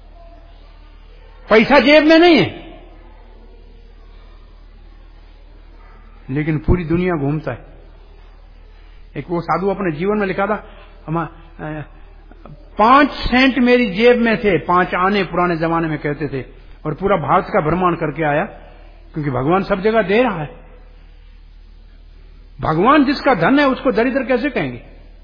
पैसा जेब में नहीं है, लेकिन पूरी दुनिया घूमता है। एक वो साधु अपने जीवन में लिखा था, हम पांच सेंट मेरी जेब में थे, पांच आने पुराने जमाने में कहते थे, और पूरा भारत का भ्रमण करके आया, क्योंकि भगवान सब जगह दे रहा है। भगवान जिसका धन है उसको दरिद्र कैसे कहेंगे?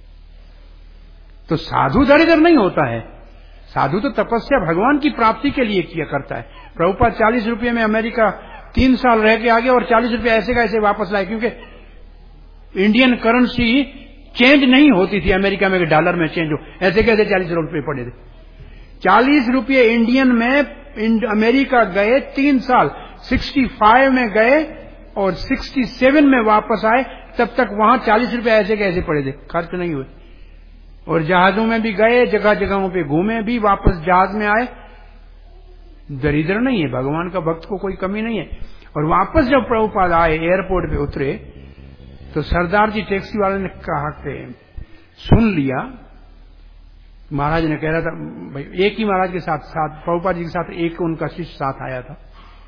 तो साधु दरिद्र नहीं होता है, साधु तो तपस्या भगवान की प्राप्ति के लिए किया करता है। प्रभुपाद चालीस रुपये में अमेरिका तीन साल रह के आ गए और चालीस रुपये ऐसे का ऐसे वापस लाए, क्योंकि इंडियन करेंसी चेंज नहीं होती थी अमेरिका में, डॉलर में चेंज हो, ऐसे कैसे चालीस रुपये पड़े थे। चालीस रुपये इंडियन में अमेरिका गए तीन साल, सिक्सटी फाइव में गए और सिक्सटी सेवन में वापस आए, तब तक वहां चालीस रुपये ऐसे कैसे पड़े थे, खर्च नहीं हुए। और जहाजों में भी गए, जगह जगहों पे घूमे भी, वापस जहाज में आए, दरिद्र नहीं है, भगवान का भक्त को कोई कमी नहीं है। और वापस जब प्रभुपाद आए, एयरपोर्ट पे उतरे, तो सरदार जी टैक्सी वाले ने कहा कि सुन लिया, महाराज ने कह रहा था, भाई एक ही महाराज के साथ साथ प्रभुपाद जी के साथ एक उनका शिष्य साथ आया था,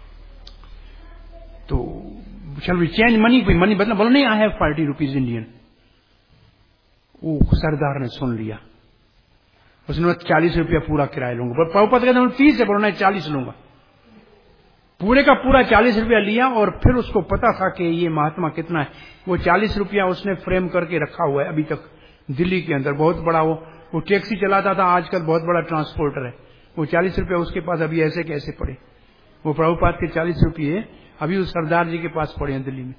तो चल वी चेंज मनी, मनी बदला, बोलो नहीं, I have forty rupees Indian. वो सरदार ने सुन लिया, उसने चालीस रुपया पूरा किराया लूंगा। प्रभुपाद कहते हैं तीस है, बोलो नहीं चालीस लूंगा। पूरे का पूरा चालीस रुपया लिया, और फिर उसको पता था कि ये महात्मा कितना है। वो चालीस रुपया उसने फ्रेम करके रखा हुआ है अभी तक दिल्ली के अंदर, बहुत बड़ा वो वो टैक्सी चलाता था, आजकल बहुत बड़ा ट्रांसपोर्टर है। वो चालीस रुपया उसके पास अभी ऐसे कैसे पड़े, वो प्रभुपाद के चालीस रुपये अभी उस सरदार जी के पास पड़े हैं दिल्ली में।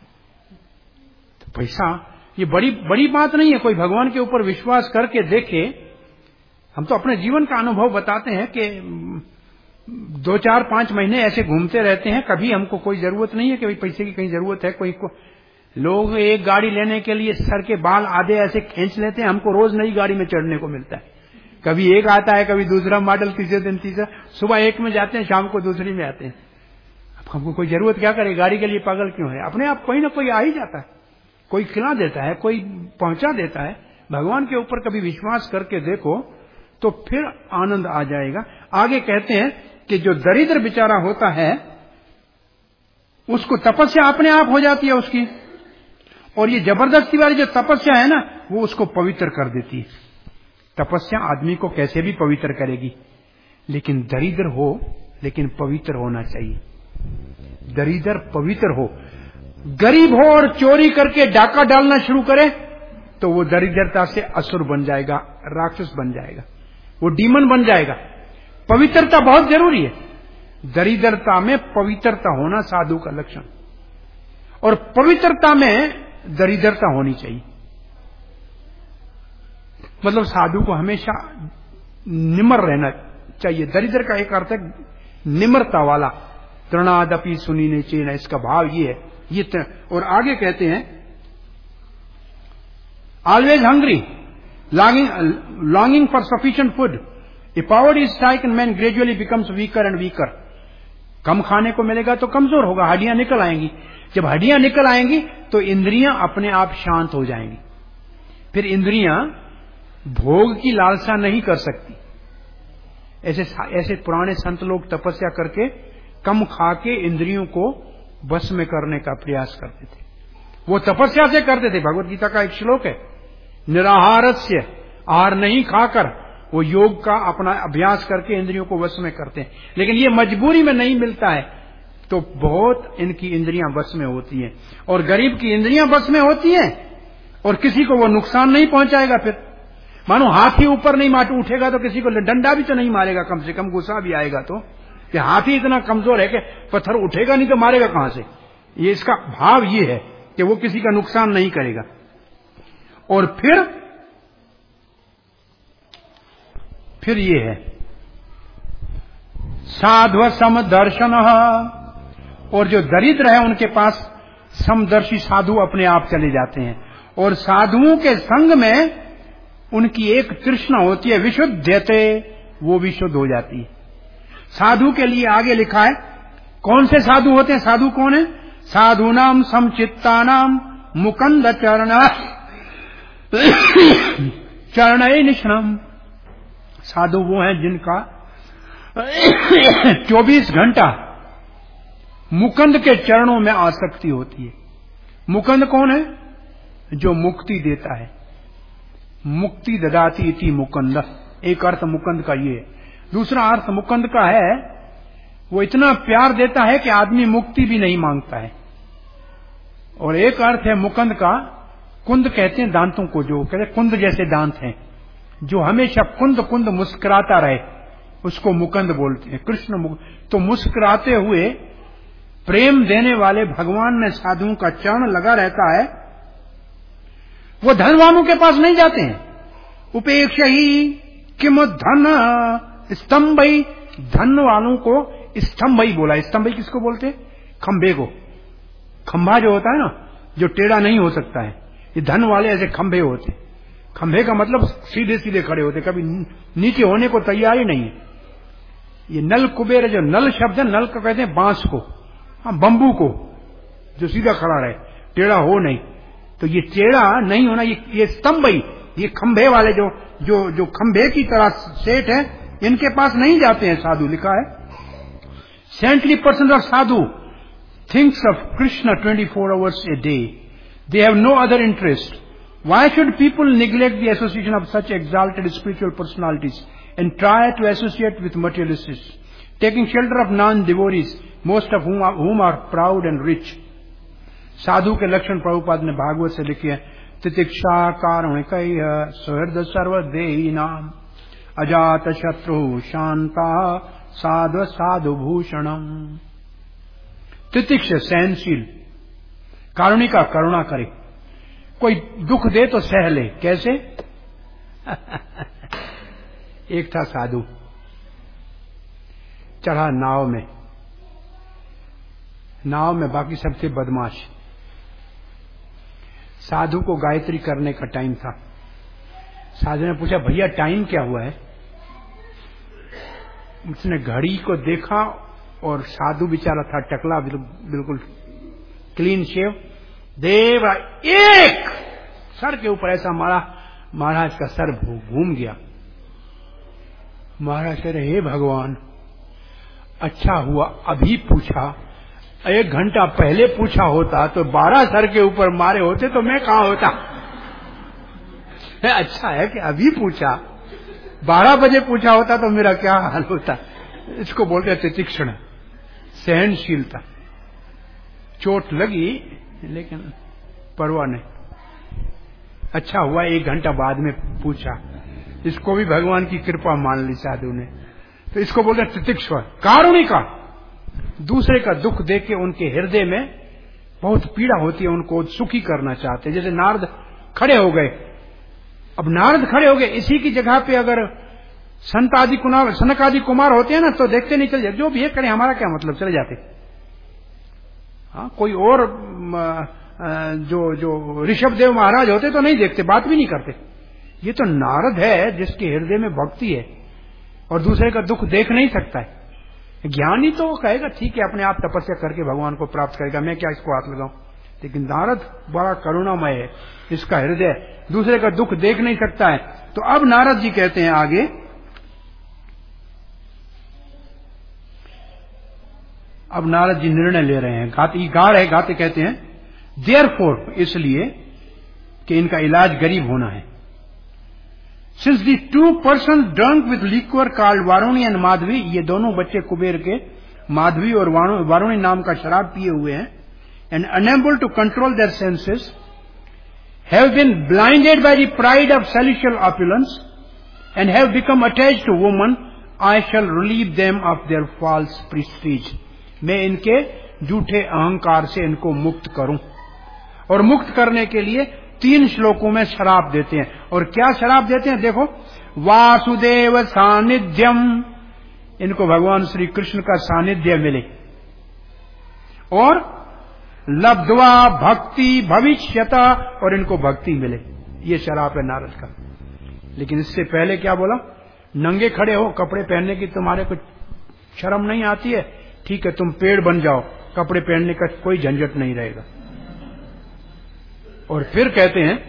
तो पैसा ये बड़ी बड़ी बात नहीं है, कोई भगवान के ऊपर विश्वास करके देखे। हम तो अपने जीवन का अनुभव बताते हैं कि दो चार पांच महीने ऐसे घूमते रहते हैं, कभी हमको कोई जरूरत नहीं है कि भाई पैसे की कहीं जरूरत है। कोई को लोग एक गाड़ी लेने के लिए सर के बाल आधे ऐसे खींच लेते हैं, हमको रोज नई गाड़ी में चढ़ने को मिलता है। कभी एक आता है, कभी दूसरा मॉडल, तीसरे दिन तीसरा, सुबह एक में जाते हैं, शाम को दूसरी में आते हैं। अब हमको कोई जरूरत क्या करे, गाड़ी के लिए पागल क्यों है? अपने आप कोई ना कोई आ ही जाता है, कोई खिला देता है, कोई पहुंचा देता है। भगवान के ऊपर कभी विश्वास करके देखो तो फिर आनंद आ जाएगा। आगे कहते हैं कि जो दरिद्र बेचारा होता है उसको तपस्या अपने आप हो जाती है उसकी, और ये जबरदस्ती वाली जो तपस्या है ना, वो उसको पवित्र कर देती है। तपस्या आदमी को कैसे भी पवित्र करेगी, लेकिन दरिद्र हो, लेकिन पवित्र होना चाहिए। दरिद्र पवित्र हो, गरीब हो और चोरी करके डाका डालना शुरू करे तो वो दरिद्रता से असुर बन जाएगा, राक्षस बन जाएगा, वो डीमन बन जाएगा। पवित्रता बहुत जरूरी है। दरिद्रता में पवित्रता होना साधु का लक्षण, और पवित्रता में दरिद्रता होनी चाहिए। मतलब साधु को हमेशा निम्र रहना चाहिए। दरिद्र का एक अर्थ है निम्रता वाला, तृणादपि सुनीने चेन, इसका भाव ये है। ये त... और आगे कहते हैं always hungry, longing for sufficient food, a powered is strike and man gradually becomes weaker and weaker. कम खाने को मिलेगा तो कमजोर होगा, हड्डियां निकल आएंगी। जब हड्डियां निकल आएंगी तो इंद्रियां अपने आप शांत हो जाएंगी। फिर इंद्रियां भोग की लालसा नहीं कर सकती। ऐसे ऐसे पुराने संत लोग तपस्या करके कम खा के इंद्रियों को बस में करने का प्रयास करते थे। वो तपस्या से करते थे। भगवत गीता का एक श्लोक है, निराहारस्य, आहार नहीं खाकर वो योग का अपना अभ्यास करके इंद्रियों को वश में करते हैं। लेकिन ये मजबूरी में नहीं मिलता है तो बहुत इनकी इंद्रियां वश में होती हैं। और गरीब की इंद्रियां वश में होती हैं और किसी को वो नुकसान नहीं पहुंचाएगा। फिर मानो हाथी ऊपर नहीं माट उठेगा तो किसी को डंडा भी तो नहीं मारेगा, कम से कम गुस्सा भी आएगा। तो कि हाथी इतना कमजोर है कि पत्थर उठेगा नहीं तो मारेगा कहां से। ये इसका भाव ये है कि वो किसी का नुकसान नहीं करेगा। और फिर फिर ये है साध्व समदर्शन, और जो दरिद्र है उनके पास समदर्शी साधु अपने आप चले जाते हैं। और साधुओं के संग में उनकी एक तृष्णा होती है, विशुद्धते, वो विशुद्ध हो जाती है। साधु के लिए आगे लिखा है कौन से साधु होते हैं। साधु कौन है? साधुनाम समचित्तानाम मुकुंद चरण चरणै निष्णम। साधु वो है जिनका चौबीस घंटा मुकुंद के चरणों में आसक्ति होती है। मुकुंद कौन है? जो मुक्ति देता है। मुक्ति ददाति इति मुकुंद, एक अर्थ मुकुंद का ये है। दूसरा अर्थ मुकुंद का है, वो इतना प्यार देता है कि आदमी मुक्ति भी नहीं मांगता है। और एक अर्थ है मुकुंद का, कुंद कहते हैं दांतों को, जो कहते हैं कुंद जैसे दांत हैं, जो हमेशा कुंद कुंद मुस्कुराता रहे, उसको मुकुंद बोलते हैं। कृष्ण मुकुंद, तो मुस्कुराते हुए प्रेम देने वाले भगवान में साधुओं का चरण लगा रहता है। वो धनवानों के पास नहीं जाते हैं। उपेक्ष ही किम धन स्तंभई, धन वालों को स्तंभई बोला। स्तंभई किसको बोलते हैं? खंभे को। खंभा जो होता है ना, जो टेढ़ा नहीं हो सकता है, ये धन वाले ऐसे खंभे होते। खंभे का मतलब सीधे सीधे खड़े होते, कभी नीचे होने को तैयार ही नहीं है। ये नल कुबेर, जो नल शब्द है, नल को कहते हैं बांस को, हाँ बंबू को, जो सीधा खड़ा रहे, टेढ़ा हो नहीं। तो ये टेढ़ा नहीं होना, ये ये स्तंभई, ये खंभे वाले जो जो जो खंभे की तरह सेठ है, इनके पास नहीं जाते हैं साधु। लिखा है saintly person of sadhu thinks of Krishna twenty-four hours a day. They have no other interest. Why should people neglect the association of such exalted spiritual personalities and try to associate with materialists, taking shelter of non-devotees, most of whom are, whom are proud and rich? Sadhu के लक्षण प्रभुपाद ने भागवत से लिखे हैं। तितिक्षा कारुणिकैः सुहृद सर्वदेही नाम अजात शत्रु शांता साधु साधु भूषणम। तितिक्ष सहनशील, कारुणिका करुणा करे, कोई दुख दे तो सह ले। कैसे? एक था साधु, चढ़ा नाव में, नाव में बाकी सब थे बदमाश। साधु को गायत्री करने का टाइम था। साधु ने पूछा, भैया टाइम क्या हुआ है? उसने घड़ी को देखा और साधु बेचारा था टकला, बिल्कुल क्लीन शेव। देव एक सर के ऊपर ऐसा मारा, महाराज का सर घूम गया। महाराज कह रहे, हे भगवान, अच्छा हुआ अभी पूछा, एक घंटा पहले पूछा होता तो बारह सर के ऊपर मारे होते तो मैं कहां होता। अच्छा है कि अभी पूछा, बारह बजे पूछा होता तो मेरा क्या हाल होता। इसको बोलते हैं तितिक्षण, सहनशीलता। चोट लगी लेकिन परवाह नहीं, अच्छा हुआ एक घंटा बाद में पूछा। इसको भी भगवान की कृपा मान ली साधु ने। तो इसको बोलते हैं तितिक्षण, कारुणिका। दूसरे का दुख देख के उनके हृदय में बहुत पीड़ा होती है, उनको सुखी करना चाहते। जैसे नारद खड़े हो गए, अब नारद खड़े हो गए, इसी की जगह पे अगर संत आदि कुमार, सनक आदि कुमार होते हैं ना, तो देखते नहीं, चल जाते, जो भी है करें, हमारा क्या मतलब, चले जाते। हाँ, कोई और जो जो ऋषभदेव महाराज होते तो नहीं देखते, बात भी नहीं करते। ये तो नारद है जिसके हृदय में भक्ति है और दूसरे का दुख देख नहीं सकता है। ज्ञानी तो वो कहेगा ठीक है, अपने आप तपस्या करके भगवान को प्राप्त करेगा, मैं क्या इसको हाथ लगाऊं। लेकिन नारद बड़ा करुणामय है, इसका हृदय दूसरे का दुख देख नहीं सकता है। तो अब नारद जी कहते हैं आगे, अब नारद जी निर्णय ले रहे हैं, गाते गा रहे गाते कहते हैं, देयरफॉर, इसलिए कि इनका इलाज गरीब होना है। Since the two person drunk with liquor called Varuni and Madhavi, ये दोनों बच्चे कुबेर के माधवी और वारुणी नाम का शराब पिए हुए हैं, and unable to control their senses, have been blinded by the pride of celestial opulence and have become attached to woman, I shall relieve them of their false prestige. मैं इनके झूठे अहंकार से इनको मुक्त करूं। और मुक्त करने के लिए तीन श्लोकों में शराब देते हैं। और क्या शराब देते हैं? देखो, वासुदेव सानिध्यम, इनको भगवान श्री कृष्ण का सानिध्य मिले, और लब्ध्वा भक्ति भविष्यता, और इनको भक्ति मिले। ये शराब है नारद का। लेकिन इससे पहले क्या बोला? नंगे खड़े हो, कपड़े पहनने की तुम्हारे कुछ शर्म नहीं आती है? ठीक है, तुम पेड़ बन जाओ, कपड़े पहनने का कोई झंझट नहीं रहेगा। और फिर कहते हैं,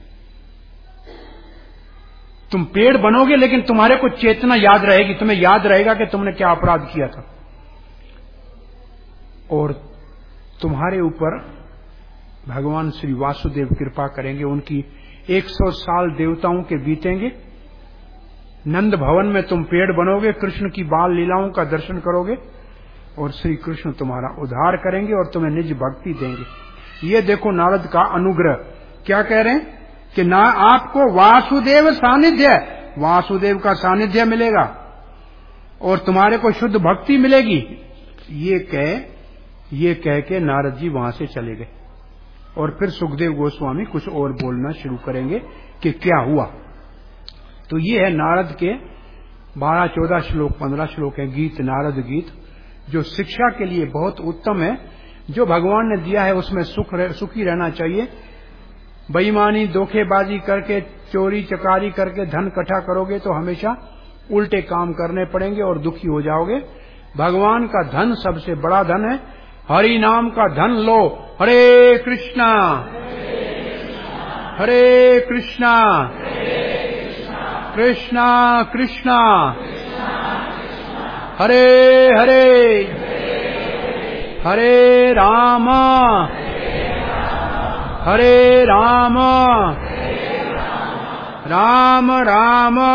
तुम पेड़ बनोगे लेकिन तुम्हारे को चेतना याद रहेगी, तुम्हें याद रहेगा कि तुमने क्या अपराध किया था, और तुम्हारे ऊपर भगवान श्री वासुदेव कृपा करेंगे, उनकी सौ साल देवताओं के बीतेंगे। नंद भवन में तुम पेड़ बनोगे, कृष्ण की बाल लीलाओं का दर्शन करोगे और श्री कृष्ण तुम्हारा उद्धार करेंगे और तुम्हें निज भक्ति देंगे। ये देखो नारद का अनुग्रह, क्या कह रहे हैं कि ना आपको वासुदेव सानिध्य, वासुदेव का सानिध्य मिलेगा और तुम्हारे को शुद्ध भक्ति मिलेगी। ये कह ये कह के नारद जी वहां से चले गए और फिर सुखदेव गोस्वामी कुछ और बोलना शुरू करेंगे कि क्या हुआ। तो ये है नारद के बारह चौदह श्लोक, पंद्रह श्लोक है गीत, नारद गीत, जो शिक्षा के लिए बहुत उत्तम है। जो भगवान ने दिया है उसमें सुख रह, सुखी रहना चाहिए। बेईमानी, धोखेबाजी करके, चोरी चकारी करके धन इकट्ठा करोगे तो हमेशा उल्टे काम करने पड़ेंगे और दुखी हो जाओगे। भगवान का धन सबसे बड़ा धन है, हरि नाम का धन लो। हरे कृष्णा हरे कृष्णा कृष्णा कृष्णा हरे हरे हरे राम हरे राम राम राम